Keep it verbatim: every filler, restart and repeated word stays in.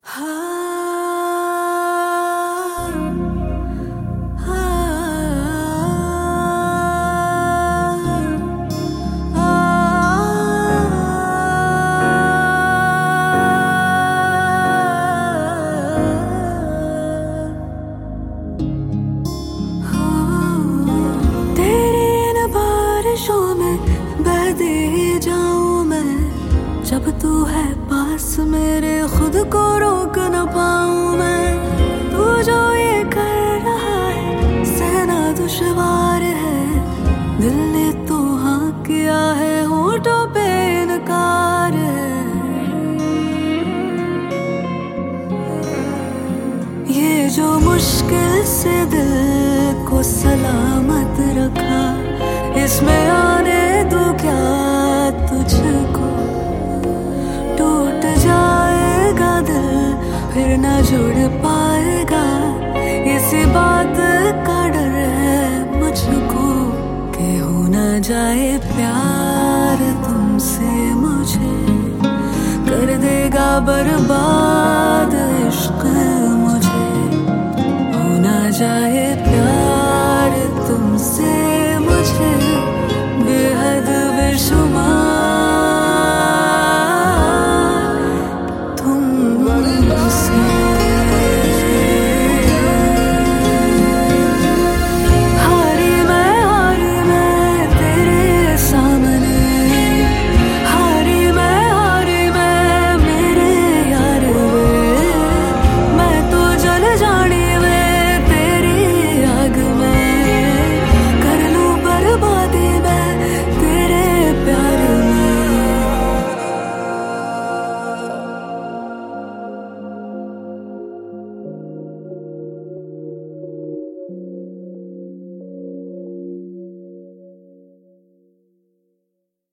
जब तू है पास मेरे खुद को रोक न पाऊं मैं। तू जो ये कर रहा है सहना दुश्वार है। दिल ने तो हाँ किया है होठों पे इनकार है। ये जो मुश्किल से दिल को सलामत रखा, इसमें आने दो क्या तुझको। टूट जाएगा दिल फिर ना जुड़ पाएगा, इसी बात का डर है मुझको कि हो ना जाए प्यार तुमसे मुझे। कर देगा बर्बाद इश्क मुझे। हो ना जाए प्यार तुमसे मुझे, बेहद बेशुमार तुमसे।